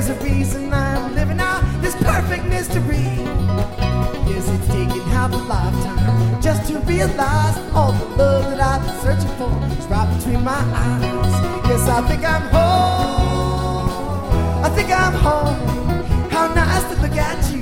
there's a reason I'm living out this perfect mystery. Yes, it's taken half a lifetime just to realize all the love that I've been searching for is right between my eyes. Yes, I think I'm home. I think I'm home. How nice to look at you.